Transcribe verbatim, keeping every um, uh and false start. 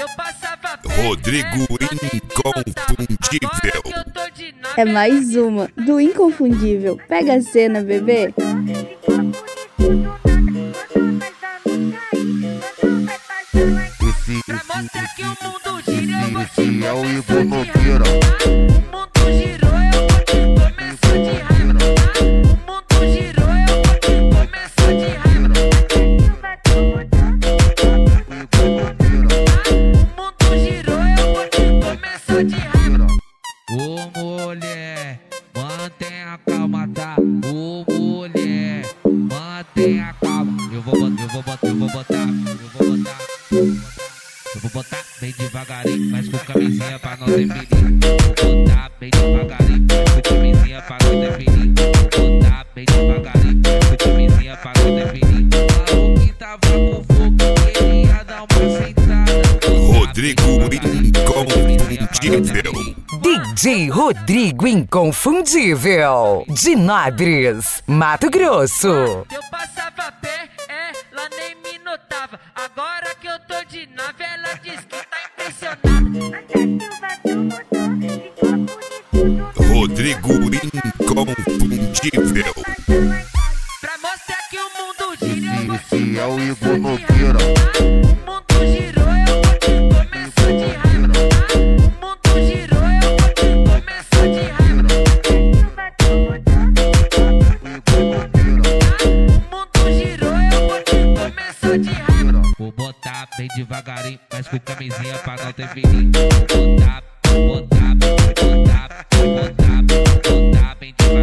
eu passava perto. Rodrigo Inconfundível. É mais uma do Inconfundível. Pega a cena, bebê. Pra mostrar que o mundo gira, eu vou te é o começar Igor de Nogueira. raiva. O mundo girou, eu vou te começar de raiva. O mundo girou, eu vou te começar de raiva. O mundo girou, eu vou te começar de raiva. Ô mulher, mantenha a calma, tá? Ô mulher, mantenha a calma. Eu vou botar, eu vou botar, eu vou botar, eu vou botar. Eu vou botar bem devagarinho, mas com camisinha pra não definir. Vou botar bem devagarinho, mas com camisinha pra não definir. Vou botar bem devagarinho, mas com camisinha pra não definir. Falou que tava com fogo, queria dar uma sentada. Rodrigo Inconfundível. D J Rodrigo Inconfundível, de Nabres, Mato Grosso. Eu passava pé, ela nem me notava. Agora que eu tô de nave, ela diz que tá impressionada. Rodrigo Inconfundível. Pra mostrar que o mundo gira, eu vou te Esse é o começar Igor de Nogueira. raiva. O mundo girou, eu vou te começar de raiva. O mundo girou, eu vou te começar de raiva. O mundo girou, eu vou te começar de raiva. Vou botar bem devagarinho, mas com camisinha pra não definir. Vou botar, vou botar, vou botar, vou botar, vou botar bem devagarinho.